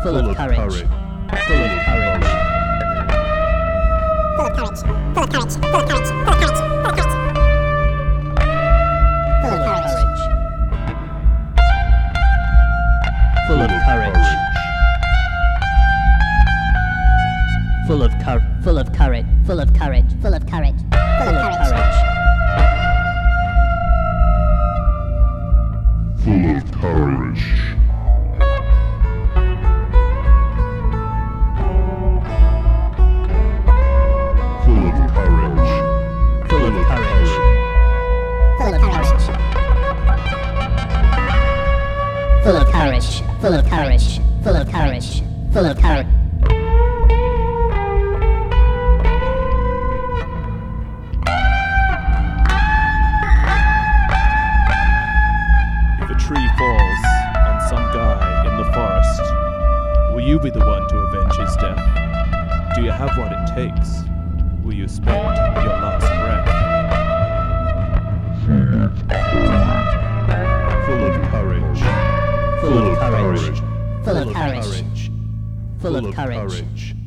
full of courage, full of courage, full of courage, full of courage, full of courage, full of courage, full of courage, full of courage, full of courage, full of courage, full of courage, full of courage, full of courage, full of courage. Full of courage. full of courage, full of courage, full of courage, full of courage, full of courage, full of courage. If a tree falls on some guy in the forest, will you be the one to avenge his death? Do you have what it takes? Will you spend your last breath? Full of courage. Full of courage, courage. full of Full of courage, courage. full Full of of courage, courage.